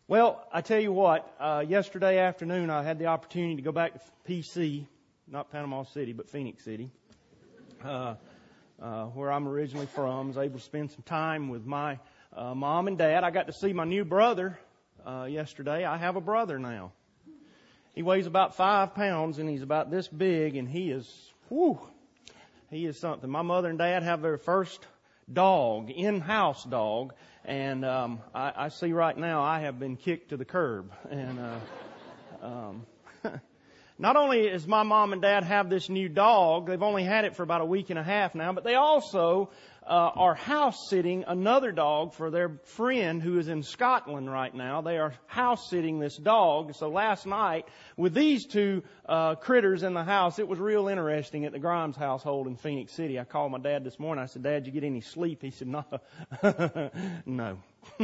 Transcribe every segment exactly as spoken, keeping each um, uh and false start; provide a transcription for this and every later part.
Well, I tell you what, uh, yesterday afternoon I had the opportunity to go back to P C, not Panama City, but Phoenix City, uh, uh, where I'm originally from. I was able to spend some time with my uh, mom and dad. I got to see my new brother uh, yesterday. I have a brother now. He weighs about five pounds and he's about this big, and he is, whew, he is something. My mother and dad have their first dog, in-house dog. And um, I, I see right now I have been kicked to the curb. And uh, um, not only does my mom and dad have this new dog, they've only had it for about a week and a half now, but they also uh, are house sitting another dog for their friend who is in Scotland right now. They are house sitting this dog. So last night, with these two uh, critters in the house, it was real interesting at the Grimes household in Phoenix City. I called my dad this morning. I said, "Dad, did you get any sleep?" He said, "No." no.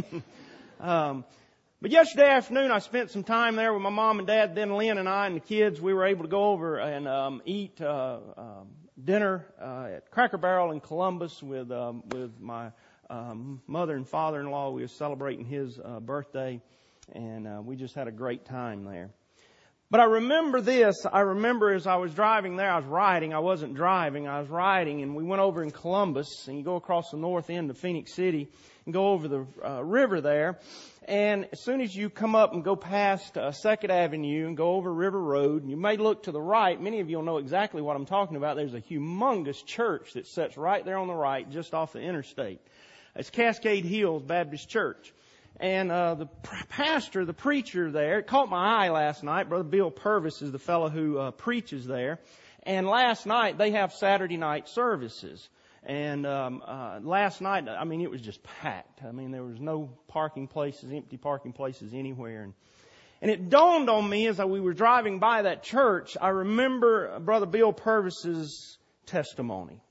um, But yesterday afternoon, I spent some time there with my mom and dad. Then Lynn and I and the kids, we were able to go over and um, eat uh, um, dinner uh, at Cracker Barrel in Columbus with um, with my um, mother and father-in-law. We were celebrating his uh, birthday, and uh, we just had a great time there. But I remember this. I remember as I was driving there, I was riding. I wasn't driving. I was riding, and we went over in Columbus, and you go across the north end of Phoenix City and go over the uh, river there. And as soon as you come up and go past uh, Second Avenue and go over River Road, and you may look to the right, many of you will know exactly what I'm talking about. There's a humongous church that sits right there on the right, just off the interstate. It's Cascade Hills Baptist Church. And uh, the pastor, the preacher there, it caught my eye last night. Brother Bill Purvis is the fellow who uh, preaches there. And last night, they have Saturday night services. And um, uh, last night, I mean, it was just packed. I mean, there was no parking places, empty parking places anywhere. And, and it dawned on me as we were driving by that church, I remember Brother Bill Purvis's testimony.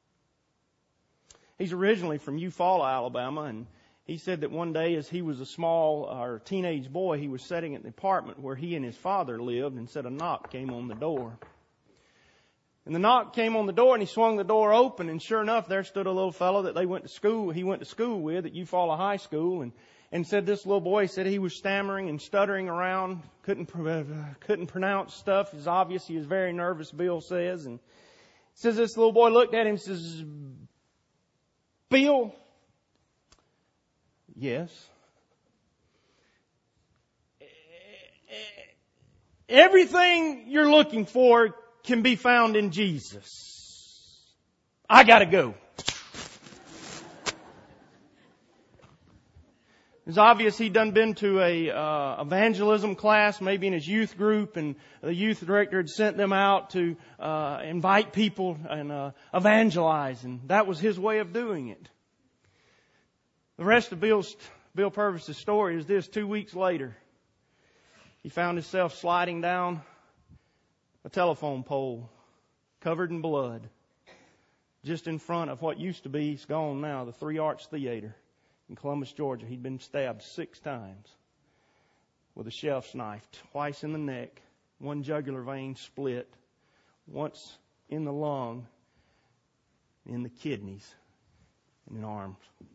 He's originally from Eufaula, Alabama, and he said that one day as he was a small or teenage boy, he was sitting at the apartment where he and his father lived, and said a knock came on the door. And the knock came on the door, and he swung the door open, and sure enough, there stood a little fellow that they went to school, he went to school with at Eufaula High School, and, and said this little boy said he was stammering and stuttering around, couldn't, uh, couldn't pronounce stuff. It's obvious he was very nervous, Bill says, and says this little boy looked at him and says, "Bill?" "Yes." "Everything you're looking for can be found in Jesus. I gotta go." It's obvious he'd done been to a uh, evangelism class, maybe in his youth group, and the youth director had sent them out to uh, invite people and uh, evangelize, and that was his way of doing it. The rest of Bill's Bill Purvis's story is this: two weeks later, he found himself sliding down a telephone pole covered in blood just in front of what used to be, it's gone now, the Three Arts Theater in Columbus, Georgia. He'd been stabbed six times with a chef's knife, twice in the neck, one jugular vein split, once in the lung, in the kidneys, and in arms.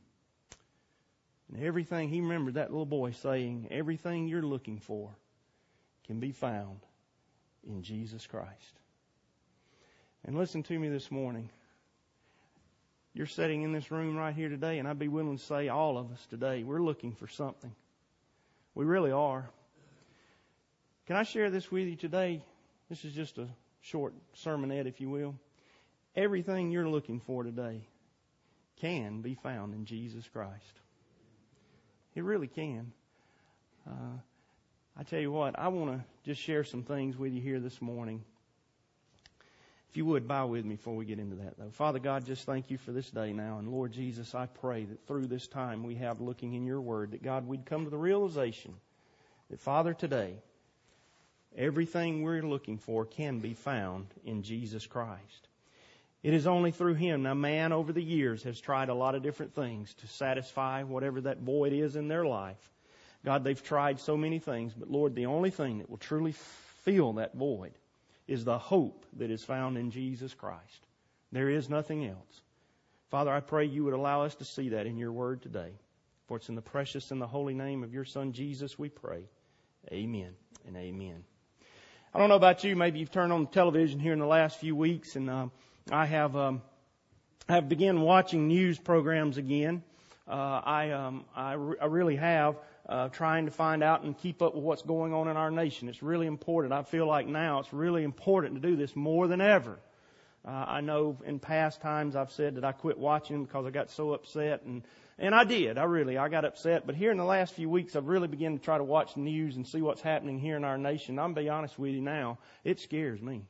And everything, he remembered that little boy saying, everything you're looking for can be found in Jesus Christ. And listen to me this morning. You're sitting in this room right here today, and I'd be willing to say all of us today, we're looking for something. We really are. Can I share this with you today? This is just a short sermonette, if you will. Everything you're looking for today can be found in Jesus Christ. It really can. Uh, I tell you what, I want to just share some things with you here this morning. If you would, bow with me before we get into that, though. Father God, just thank you for this day now. And Lord Jesus, I pray that through this time we have looking in your word, that God, we'd come to the realization that, Father, today, everything we're looking for can be found in Jesus Christ. It is only through Him. Now, man over the years has tried a lot of different things to satisfy whatever that void is in their life. God, they've tried so many things, but Lord, the only thing that will truly fill that void is the hope that is found in Jesus Christ. There is nothing else. Father, I pray you would allow us to see that in your word today. For it's in the precious and the holy name of your Son Jesus we pray. Amen and amen. I don't know about you. Maybe you've turned on the television here in the last few weeks, and uh, I have um, I have begun watching news programs again. Uh, I um, I, re- I really have. Uh, trying to find out and keep up with what's going on in our nation. It's really important. I feel like now it's really important to do this more than ever. Uh, I know in past times I've said that I quit watching because I got so upset, and and I did. I really, I got upset. But here in the last few weeks, I've really begun to try to watch the news and see what's happening here in our nation. I'm going to be honest with you now, it scares me.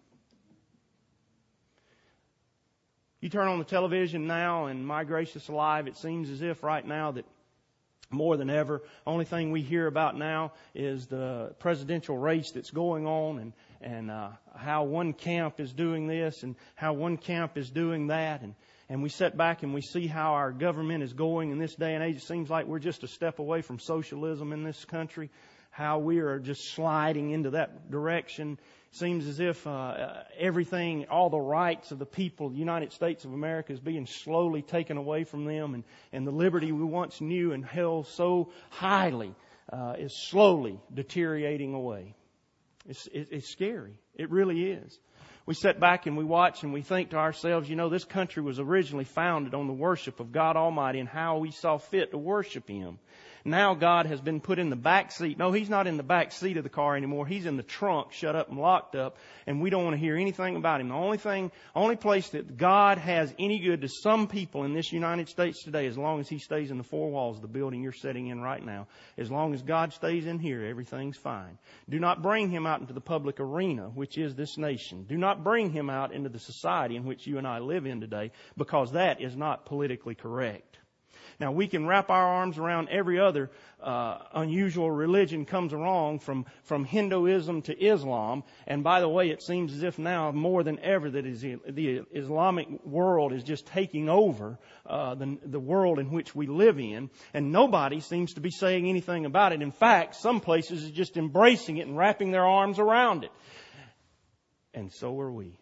You turn on the television now, and my gracious alive, it seems as if right now that more than ever, only thing we hear about now is the presidential race that's going on, and and uh, how one camp is doing this and how one camp is doing that, and and we sit back and we see how our government is going in this day and age. It seems like we're just a step away from socialism in this country. How we are just sliding into that direction. Seems as if uh, everything, all the rights of the people of the United States of America is being slowly taken away from them, and, and the liberty we once knew and held so highly uh, is slowly deteriorating away. It's, it, it's scary. It really is. We sit back and we watch and we think to ourselves, you know, this country was originally founded on the worship of God Almighty and how we saw fit to worship Him. Now God has been put in the back seat. No, He's not in the back seat of the car anymore. He's in the trunk, shut up and locked up, and we don't want to hear anything about Him. The only thing, only place that God has any good to some people in this United States today, as long as He stays in the four walls of the building you're sitting in right now, as long as God stays in here, everything's fine. Do not bring Him out into the public arena, which is this nation. Do not bring Him out into the society in which you and I live in today, because that is not politically correct. Now, we can wrap our arms around every other uh, unusual religion comes along, from, from Hinduism to Islam. And by the way, it seems as if now more than ever that is the Islamic world is just taking over uh, the, the world in which we live in. And nobody seems to be saying anything about it. In fact, some places are just embracing it and wrapping their arms around it. And so are we.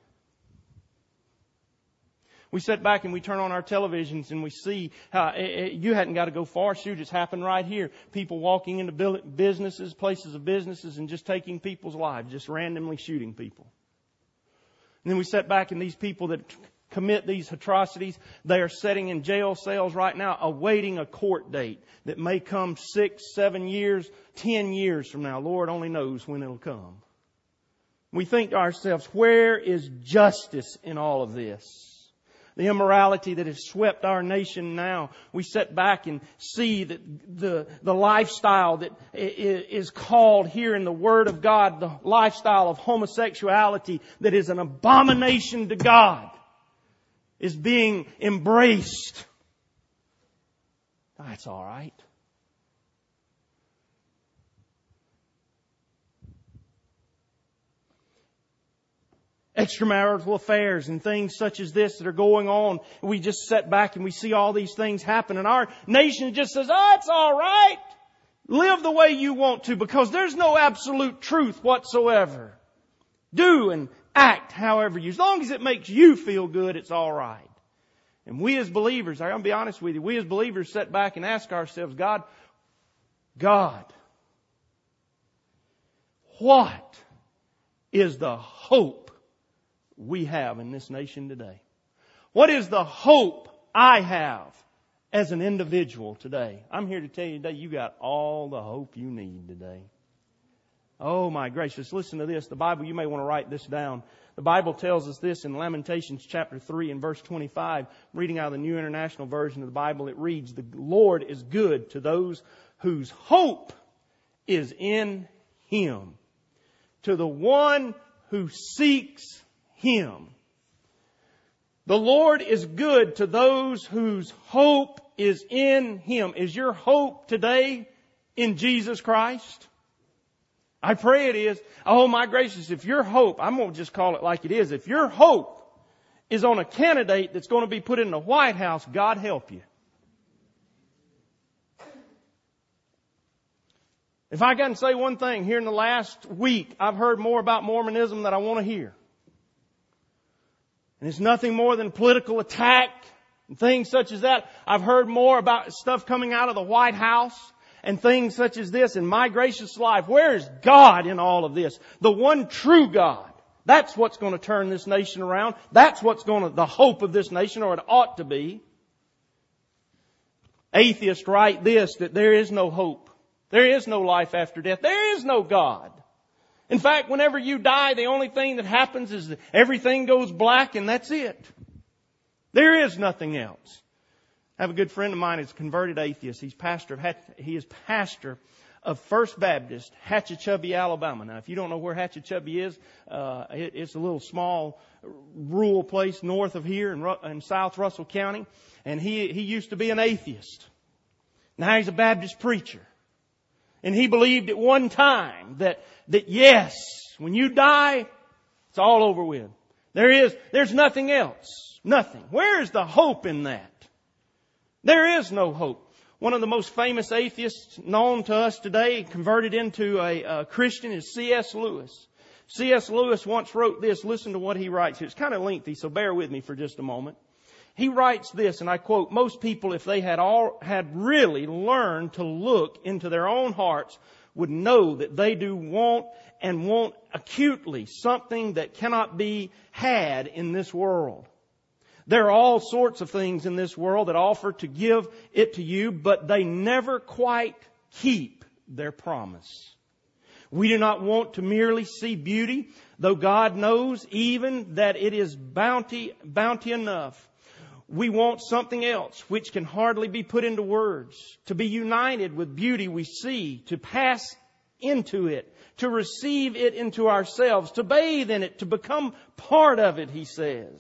We sit back and we turn on our televisions and we see how it, it, you hadn't got to go far. Shoot, it's happened right here. People walking into businesses, places of businesses, and just taking people's lives, just randomly shooting people. And then we sit back and these people that commit these atrocities, they are sitting in jail cells right now awaiting a court date that may come six, seven years, ten years from now. Lord only knows when it'll come. We think to ourselves, where is justice in all of this? The immorality that has swept our nation now. We sit back and see that the, the lifestyle that is called here in the Word of God, the lifestyle of homosexuality that is an abomination to God, is being embraced. That's all right. Extramarital affairs and things such as this that are going on. We just sit back and we see all these things happen, and our nation just says, oh, it's all right. Live the way you want to, because there's no absolute truth whatsoever. Do and act however you, as long as it makes you feel good, it's all right. And we as believers, I'm going to be honest with you, we as believers sit back and ask ourselves, God, God, what is the hope we have in this nation today? What is the hope I have as an individual today? I'm here to tell you today, you got all the hope you need today. Oh my gracious, listen to this. The Bible, you may want to write this down. The Bible tells us this in Lamentations chapter three and verse twenty-five. Reading out of the New International Version of the Bible, it reads, the Lord is good to those whose hope is in Him, to the one who seeks Him. The Lord is good to those whose hope is in Him. Is your hope today in Jesus Christ? I pray it is. Oh my gracious, if your hope, I'm going to just call it like it is. If your hope is on a candidate that's going to be put in the White House, God help you. If I can say one thing, here in the last week, I've heard more about Mormonism than I want to hear. And it's nothing more than political attack, and things such as that. I've heard more about stuff coming out of the White House and things such as this. In my gracious life, where is God in all of this? The one true God. That's what's going to turn this nation around. That's what's going to, the hope of this nation, or it ought to be. Atheists write this, that there is no hope. There is no life after death. There is no God. In fact, whenever you die, the only thing that happens is that everything goes black and that's it. There is nothing else. I have a good friend of mine who's a converted atheist. He's pastor of, he is pastor of First Baptist, Hatchachubby, Alabama. Now, if you don't know where Hatchachubby is, uh, it, it's a little small rural place north of here in, in South Russell County. And he, he used to be an atheist. Now he's a Baptist preacher. And he believed at one time that, that yes, when you die, it's all over with. There is, there's nothing else. Nothing. Where is the hope in that? There is no hope. One of the most famous atheists known to us today, converted into a, a Christian, is C S Lewis. C S Lewis once wrote this. Listen to what he writes. It's kind of lengthy, so bear with me for just a moment. He writes this, and I quote, "Most people, if they had all had really learned to look into their own hearts, would know that they do want and want acutely something that cannot be had in this world. There are all sorts of things in this world that offer to give it to you, but they never quite keep their promise. We do not want to merely see beauty, though God knows even that it is bounty, bounty enough. We want something else which can hardly be put into words. To be united with beauty we see, to pass into it, to receive it into ourselves, to bathe in it, to become part of it," he says.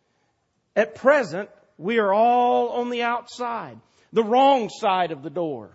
At present, we are all on the outside, the wrong side of the door.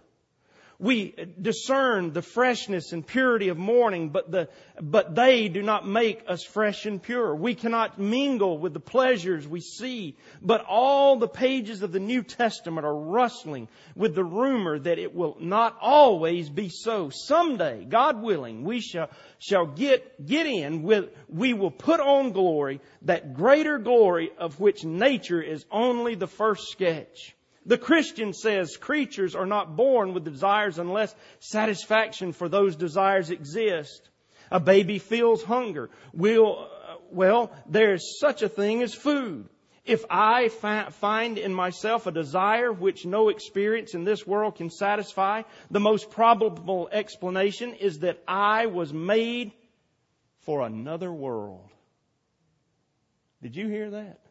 We discern the freshness and purity of morning, but the, but they do not make us fresh and pure. We cannot mingle with the pleasures we see, but all the pages of the New Testament are rustling with the rumor that it will not always be so. Someday, God willing, we shall, shall get, get in with, we will put on glory, that greater glory of which nature is only the first sketch. The Christian says creatures are not born with desires unless satisfaction for those desires exist. A baby feels hunger. Will, uh, well, there is such a thing as food. If I fi- find in myself a desire which no experience in this world can satisfy, the most probable explanation is that I was made for another world. Did you hear that?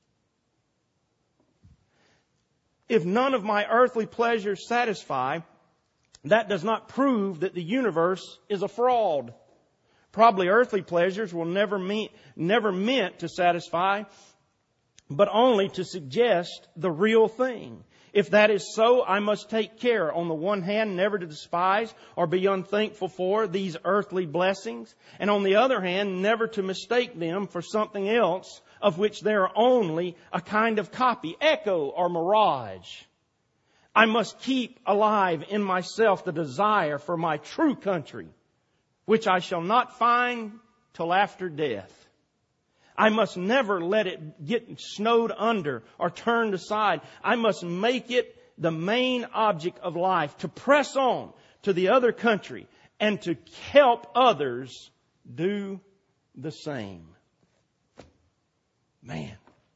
If none of my earthly pleasures satisfy, that does not prove that the universe is a fraud. Probably earthly pleasures will never mean, never meant to satisfy, but only to suggest the real thing. If that is so, I must take care, on the one hand, never to despise or be unthankful for these earthly blessings, and on the other hand, never to mistake them for something else of which they are only a kind of copy, echo, or mirage. I must keep alive in myself the desire for my true country, which I shall not find till after death. I must never let it get snowed under or turned aside. I must make it the main object of life to press on to the other country and to help others do the same. Man.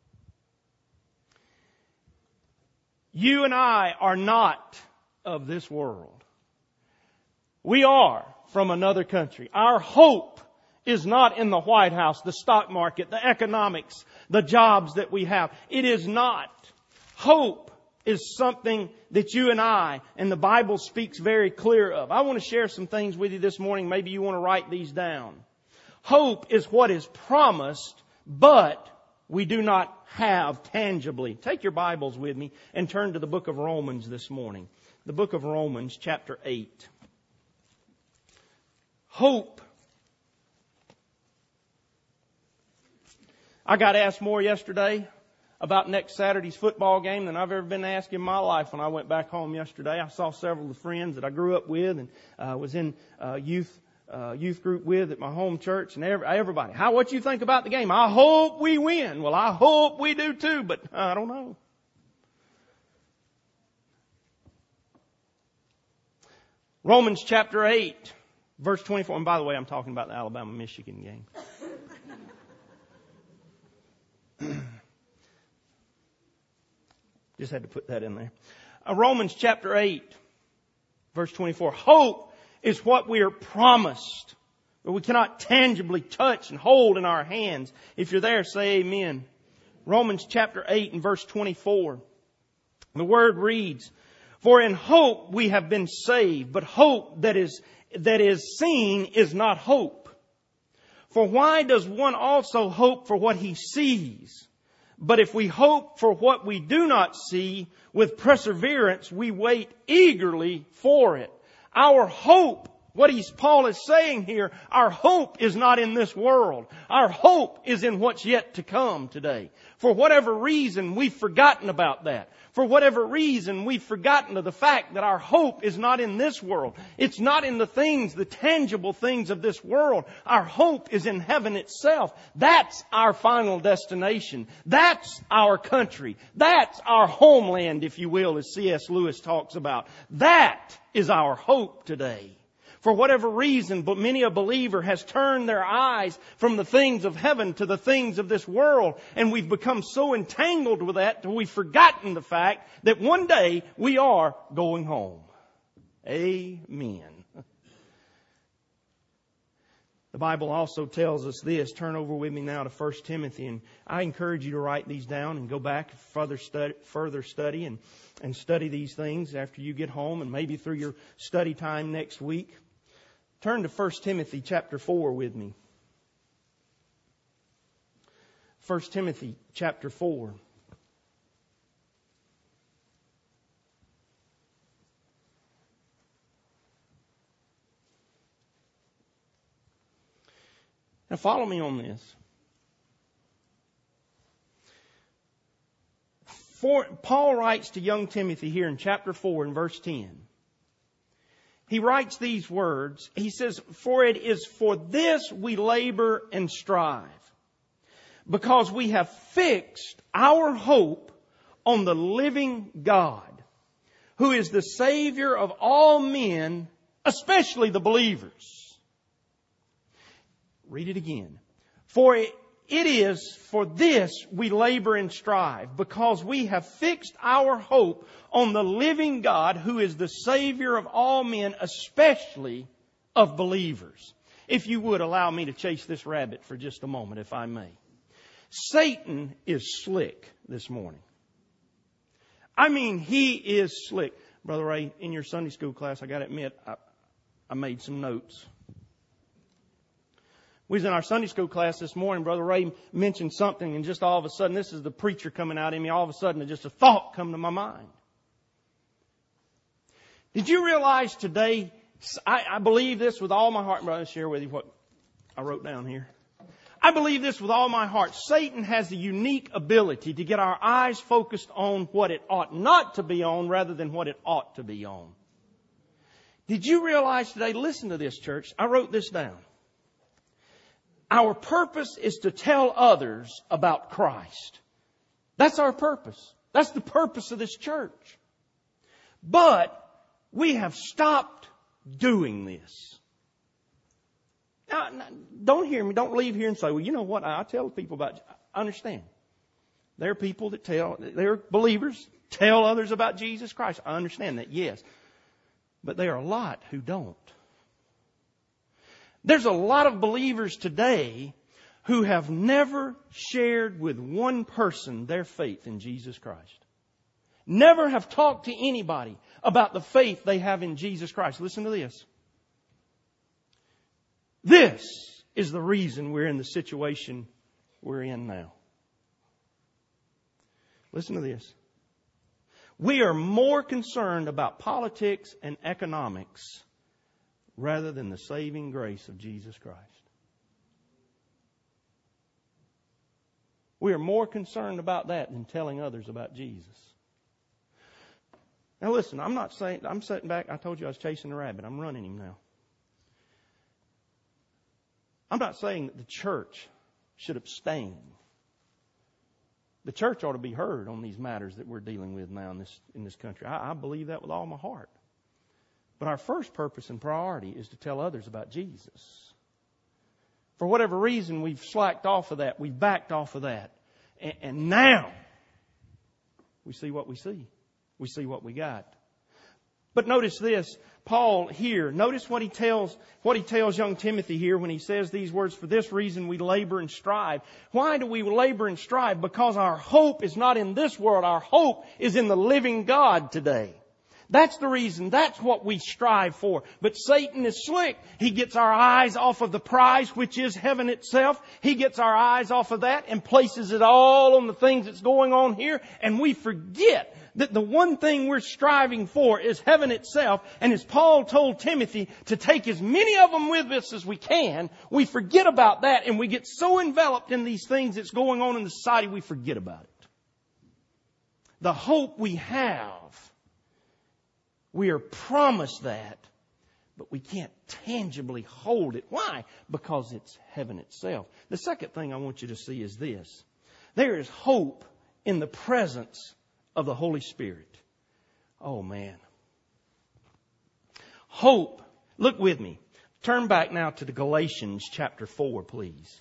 You and I are not of this world. We are from another country. Our hope is not in the White House, the stock market, the economics, the jobs that we have. It is not. Hope is something that you and I, and the Bible speaks very clear of. I want to share some things with you this morning. Maybe you want to write these down. Hope is what is promised, but we do not have tangibly. Take your Bibles with me and turn to the book of Romans this morning. The book of Romans, chapter eight. Hope. I got asked more yesterday about next Saturday's football game than I've ever been asked in my life when I went back home yesterday. I saw several of the friends that I grew up with and uh, was in uh, youth uh, youth group with at my home church, and every, everybody. How, what you think about the game? I hope we win. Well, I hope we do too, but I don't know. Romans chapter eight, verse twenty-four. And by the way, I'm talking about the Alabama-Michigan game. Just had to put that in there. Uh, Romans chapter eight, verse twenty-four. Hope is what we are promised, but we cannot tangibly touch and hold in our hands. If you're there, say amen. Romans chapter eight and verse twenty-four. The word reads, for in hope we have been saved, but hope that is, that is seen is not hope. For why does one also hope for what he sees? But if we hope for what we do not see, with perseverance we wait eagerly for it. Our hope, what he's, Paul is saying here, our hope is not in this world. Our hope is in what's yet to come today. For whatever reason, we've forgotten about that. For whatever reason, we've forgotten of the fact that our hope is not in this world. It's not in the things, the tangible things of this world. Our hope is in heaven itself. That's our final destination. That's our country. That's our homeland, if you will, as C S Lewis talks about. That is our hope today. For whatever reason, but many a believer has turned their eyes from the things of heaven to the things of this world. And we've become so entangled with that that we've forgotten the fact that one day we are going home. Amen. The Bible also tells us this. Turn over with me now to First Timothy. And I encourage you to write these down and go back and further study, further study and, and study these things after you get home and maybe through your study time next week. Turn to First Timothy chapter four with me. First Timothy chapter four. Now follow me on this. For, Paul writes to young Timothy here in chapter four and verse ten. He writes these words. He says, for it is for this we labor and strive, because we have fixed our hope on the living God, who is the Savior of all men, especially the believers. Read it again. For it It is for this we labor and strive, because we have fixed our hope on the living God, who is the Savior of all men, especially of believers. If you would allow me to chase this rabbit for just a moment, if I may. Satan is slick this morning. I mean, he is slick. Brother Ray, in your Sunday school class, I got to admit, I, I made some notes. We was in our Sunday school class this morning. Brother Ray mentioned something, and just all of a sudden, this is the preacher coming out in me. All of a sudden, just a thought come to my mind. Did you realize today, I, I believe this with all my heart. Brother, I'll share with you what I wrote down here. I believe this with all my heart. Satan has the unique ability to get our eyes focused on what it ought not to be on rather than what it ought to be on. Did you realize today, listen to this, church. I wrote this down. Our purpose is to tell others about Christ. That's our purpose. That's the purpose of this church. But we have stopped doing this. Now, don't hear me. Don't leave here and say, well, you know what? I tell people about, I understand. There are people that tell, there are believers, tell others about Jesus Christ. I understand that, yes. But there are a lot who don't. There's a lot of believers today who have never shared with one person their faith in Jesus Christ. Never have talked to anybody about the faith they have in Jesus Christ. Listen to this. This is the reason we're in the situation we're in now. Listen to this. We are more concerned about politics and economics rather than the saving grace of Jesus Christ. We are more concerned about that than telling others about Jesus. Now listen, I'm not saying, I'm sitting back, I told you I was chasing a rabbit. I'm running him now. I'm not saying that the church should abstain. The church ought to be heard on these matters that we're dealing with now in this, in this country. I, I believe that with all my heart. But our first purpose and priority is to tell others about Jesus. For whatever reason, we've slacked off of that. We've backed off of that. And, and now, we see what we see. We see what we got. But notice this, Paul here, notice what he tells, what he tells young Timothy here when he says these words, for this reason we labor and strive. Why do we labor and strive? Because our hope is not in this world. Our hope is in the living God today. That's the reason. That's what we strive for. But Satan is slick. He gets our eyes off of the prize, which is heaven itself. He gets our eyes off of that and places it all on the things that's going on here. And we forget that the one thing we're striving for is heaven itself. And as Paul told Timothy to take as many of them with us as we can, we forget about that and we get so enveloped in these things that's going on in the society, we forget about it. The hope we have, we are promised that, but we can't tangibly hold it. Why? Because it's heaven itself. The second thing I want you to see is this. There is hope in the presence of the Holy Spirit. Oh man. Hope. Look with me. Turn back now to the Galatians chapter four, please.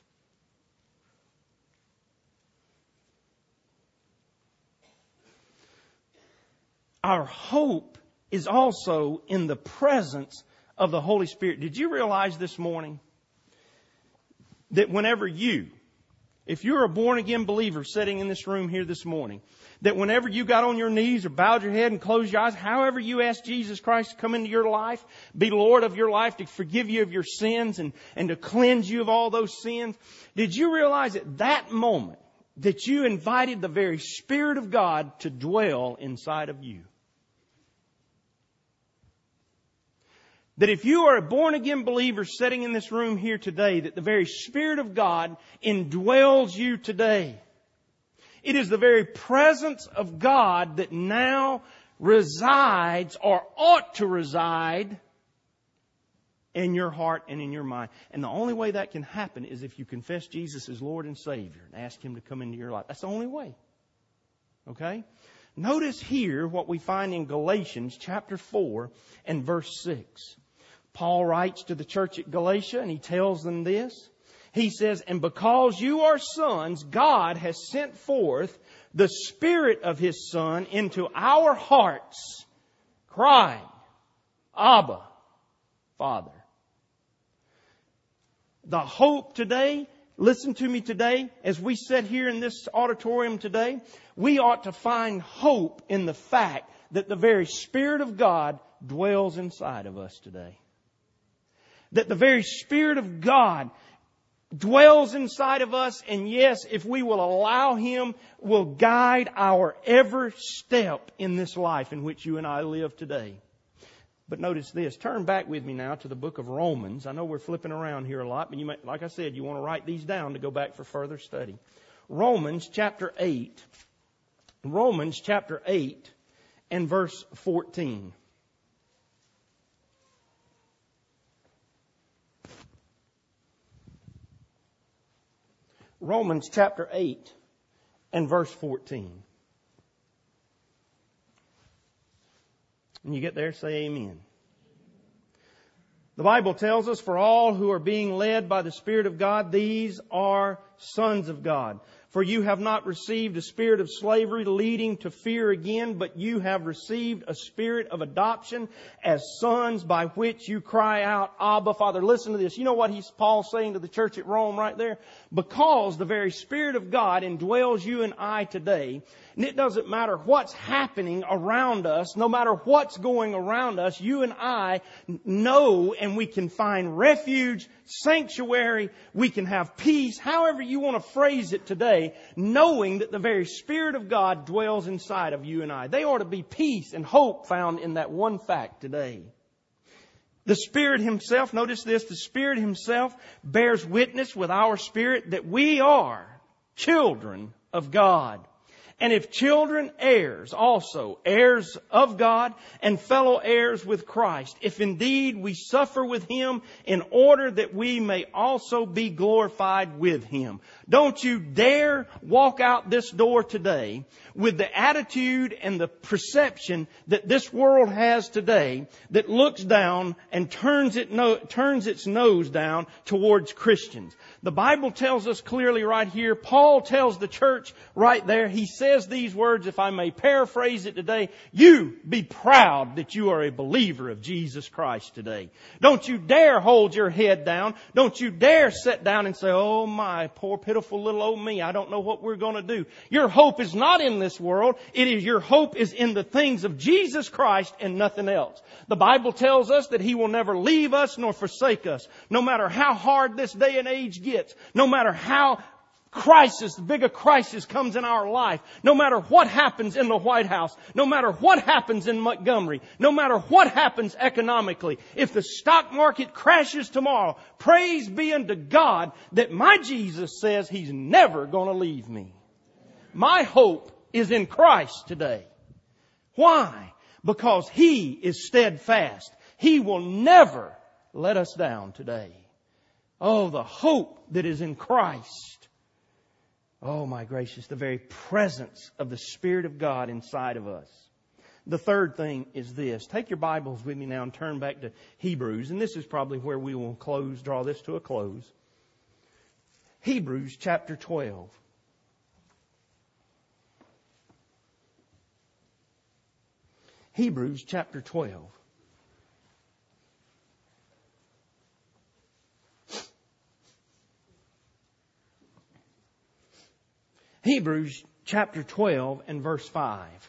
Our hope is also in the presence of the Holy Spirit. Did you realize this morning that whenever you, if you're a born-again believer sitting in this room here this morning, that whenever you got on your knees or bowed your head and closed your eyes, however you asked Jesus Christ to come into your life, be Lord of your life, to forgive you of your sins and, and to cleanse you of all those sins, did you realize at that moment that you invited the very Spirit of God to dwell inside of you? That if you are a born-again believer sitting in this room here today, that the very Spirit of God indwells you today. It is the very presence of God that now resides or ought to reside in your heart and in your mind. And the only way that can happen is if you confess Jesus as Lord and Savior and ask Him to come into your life. That's the only way. Okay? Notice here what we find in Galatians chapter four and verse six. Paul writes to the church at Galatia and he tells them this. He says, and because you are sons, God has sent forth the Spirit of His Son into our hearts, crying, Abba, Father. The hope today, listen to me today, as we sit here in this auditorium today, we ought to find hope in the fact that the very Spirit of God dwells inside of us today. That the very Spirit of God dwells inside of us, and yes, if we will allow Him, will guide our every step in this life in which you and I live today. But notice this. Turn back with me now to the book of Romans. I know we're flipping around here a lot, but you may, like I said, you want to write these down to go back for further study. Romans chapter eight. Romans chapter eight and verse fourteen. Romans chapter eight and verse fourteen. When you get there, say amen. The Bible tells us, for all who are being led by the Spirit of God, these are sons of God. For you have not received a spirit of slavery leading to fear again, but you have received a spirit of adoption as sons, by which you cry out, Abba, Father. Listen to this. You know what he's Paul's saying to the church at Rome right there? Because the very Spirit of God indwells you and I today, and it doesn't matter what's happening around us, no matter what's going around us, you and I know and we can find refuge, sanctuary, we can have peace, however you want to phrase it today, knowing that the very Spirit of God dwells inside of you and I. There ought to be peace and hope found in that one fact today. The Spirit Himself, notice this, the Spirit Himself bears witness with our spirit that we are children of God. And if children, heirs also, heirs of God and fellow heirs with Christ, if indeed we suffer with Him in order that we may also be glorified with Him. Don't you dare walk out this door today with the attitude and the perception that this world has today that looks down and turns it no, turns its nose down towards Christians. The Bible tells us clearly right here, Paul tells the church right there, he says these words, if I may paraphrase it today, you be proud that you are a believer of Jesus Christ today. Don't you dare hold your head down. Don't you dare sit down and say, oh my, poor pitiful little old me, I don't know what we're going to do. Your hope is not in this world. It is your hope is in the things of Jesus Christ and nothing else. The Bible tells us that He will never leave us nor forsake us. No matter how hard this day and age gets, no matter how crisis, the bigger crisis comes in our life, no matter what happens in the White House, no matter what happens in Montgomery, no matter what happens economically, if the stock market crashes tomorrow, praise be unto God that my Jesus says He's never going to leave me. My hope is in Christ today. Why? Because He is steadfast. He will never let us down today. Oh, the hope that is in Christ. Oh, my gracious, the very presence of the Spirit of God inside of us. The third thing is this. Take your Bibles with me now and turn back to Hebrews. And this is probably where we will close, draw this to a close. Hebrews chapter twelve. Hebrews chapter twelve. Hebrews chapter twelve and verse five.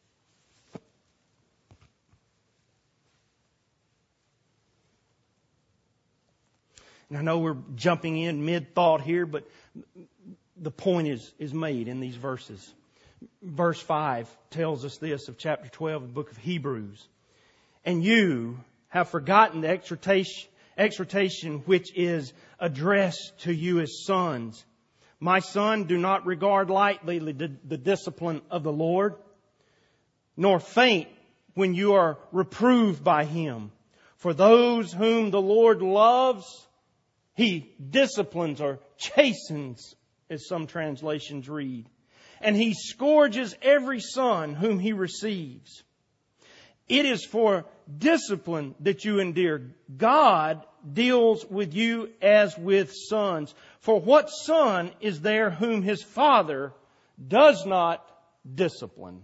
And I know we're jumping in mid-thought here, but the point is, is made in these verses. Verse five tells us this of chapter twelve of the book of Hebrews. And you have forgotten the exhortation, exhortation which is addressed to you as sons. My son, do not regard lightly the, the discipline of the Lord, nor faint when you are reproved by Him. For those whom the Lord loves, He disciplines or chastens, as some translations read. And He scourges every son whom He receives. It is for discipline that you endure. God deals with you as with sons. For what son is there whom his father does not discipline?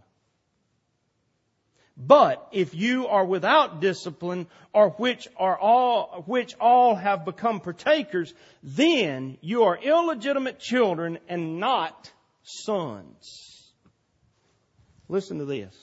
But if you are without discipline, or which are all, which all have become partakers, then you are illegitimate children and not sons. Listen to this.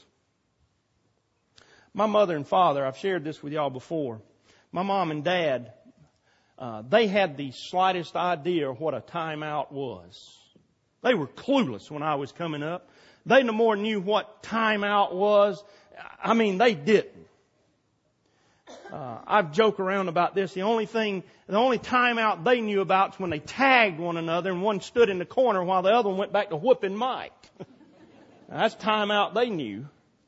My mother and father, I've shared this with y'all before. My mom and dad, uh, they had the slightest idea what a timeout was. They were clueless when I was coming up. They no more knew what timeout was. I mean, they didn't. Uh, I've joked around about this. The only thing, the only timeout they knew about is when they tagged one another and one stood in the corner while the other one went back to whooping Mike. That's timeout they knew.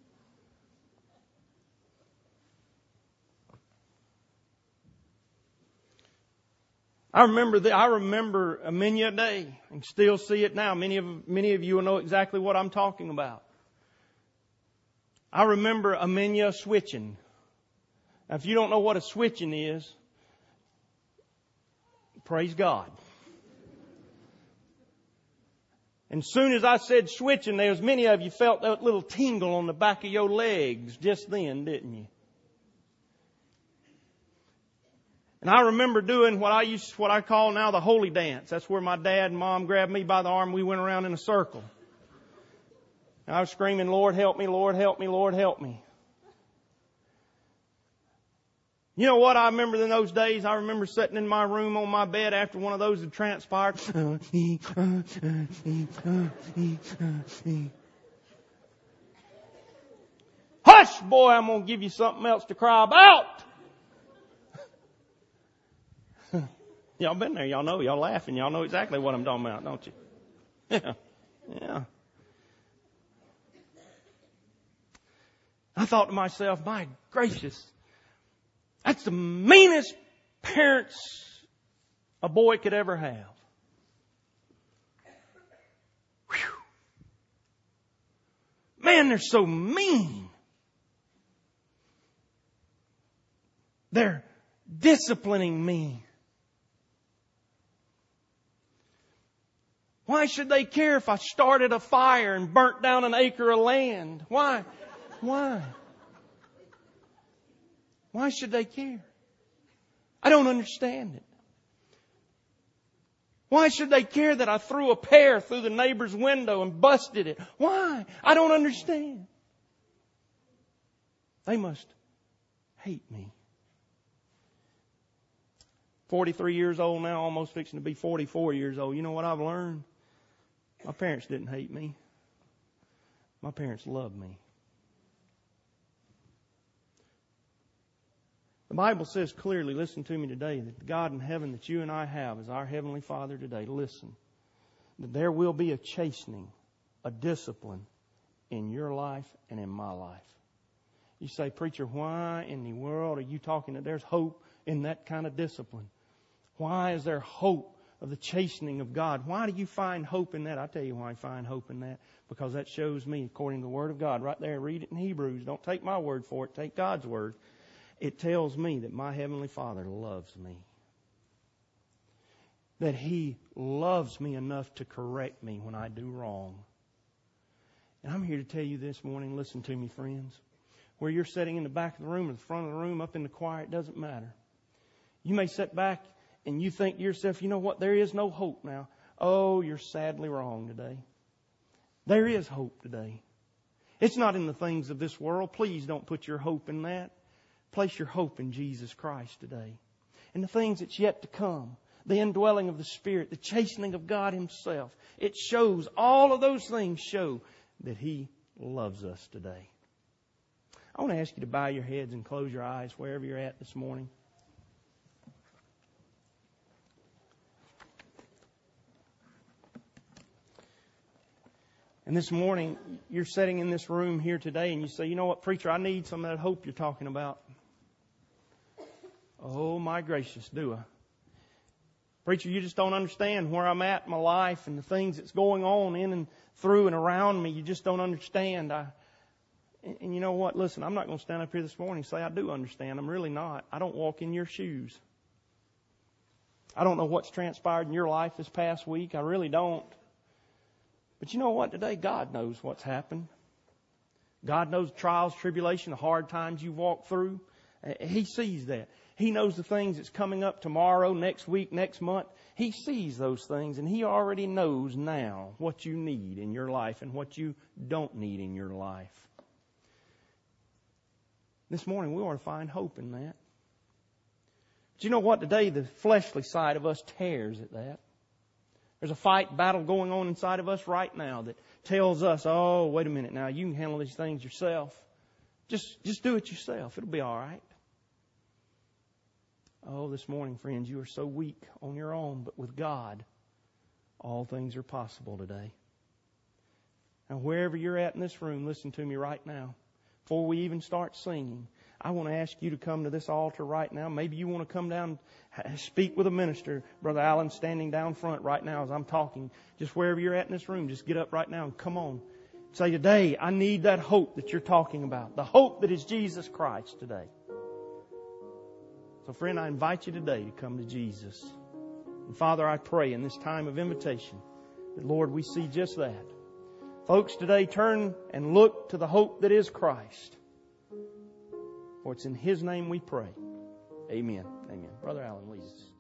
I remember the, I remember many a day and still see it now. Many of, many of you will know exactly what I'm talking about. I remember a Amenia switching. Now, if you don't know what a switching is, praise God. And soon as I said switching, there was many of you felt that little tingle on the back of your legs just then, didn't you? And I remember doing what I used, what I call now the holy dance. That's where my dad and mom grabbed me by the arm. We went around in a circle. And I was screaming, Lord, help me, Lord, help me, Lord, help me. You know what I remember in those days? I remember sitting in my room on my bed after one of those had transpired. Hush, boy, I'm going to give you something else to cry about. Y'all been there. Y'all know. Y'all laughing. Y'all know exactly what I'm talking about, don't you? Yeah. Yeah. I thought to myself, my gracious, that's the meanest parents a boy could ever have. Whew. Man, they're so mean. They're disciplining me. Why should they care if I started a fire and burnt down an acre of land? Why? Why? Why should they care? I don't understand it. Why should they care that I threw a pear through the neighbor's window and busted it? Why? I don't understand. They must hate me. forty-three years old now, almost fixing to be forty-four years old. You know what I've learned? My parents didn't hate me. My parents loved me. The Bible says clearly, listen to me today, that the God in heaven that you and I have as our Heavenly Father today, listen, that there will be a chastening, a discipline in your life and in my life. You say, preacher, why in the world are you talking that there's hope in that kind of discipline? Why is there hope of the chastening of God? Why do you find hope in that? I'll tell you why I find hope in that. Because that shows me, according to the Word of God, right there, read it in Hebrews. Don't take my word for it. Take God's word. It tells me that my Heavenly Father loves me. That He loves me enough to correct me when I do wrong. And I'm here to tell you this morning, listen to me, friends. Where you're sitting in the back of the room or the front of the room, up in the choir, it doesn't matter. You may sit back and you think to yourself, you know what, there is no hope now. Oh, you're sadly wrong today. There is hope today. It's not in the things of this world. Please don't put your hope in that. Place your hope in Jesus Christ today. And the things that's yet to come. The indwelling of the Spirit. The chastening of God Himself. It shows, all of those things show that He loves us today. I want to ask you to bow your heads and close your eyes wherever you're at this morning. And this morning, you're sitting in this room here today and you say, you know what, preacher, I need some of that hope you're talking about. Oh, my gracious, do I? Preacher, you just don't understand where I'm at in my life and the things that's going on in and through and around me. You just don't understand. I, and, and you know what? Listen, I'm not going to stand up here this morning and say I do understand. I'm really not. I don't walk in your shoes. I don't know what's transpired in your life this past week. I really don't. But you know what? Today, God knows what's happened. God knows the trials, tribulation, the hard times you walk through. He sees that. He knows the things that's coming up tomorrow, next week, next month. He sees those things, and He already knows now what you need in your life and what you don't need in your life. This morning, we want to find hope in that. But you know what? Today, the fleshly side of us tears at that. There's a fight, battle going on inside of us right now that tells us, oh, wait a minute now, you can handle these things yourself. Just, just do it yourself. It'll be all right. Oh, this morning, friends, you are so weak on your own, but with God, all things are possible today. Now, wherever you're at in this room, listen to me right now. Before we even start singing, I want to ask you to come to this altar right now. Maybe you want to come down and speak with a minister. Brother Allen standing down front right now as I'm talking. Just wherever you're at in this room, just get up right now and come on. Say, today, I need that hope that you're talking about. The hope that is Jesus Christ today. So, friend, I invite you today to come to Jesus. And Father, I pray in this time of invitation that, Lord, we see just that. Folks, today turn and look to the hope that is Christ. For it's in His name we pray. Amen. Amen. Brother Allen, lead us.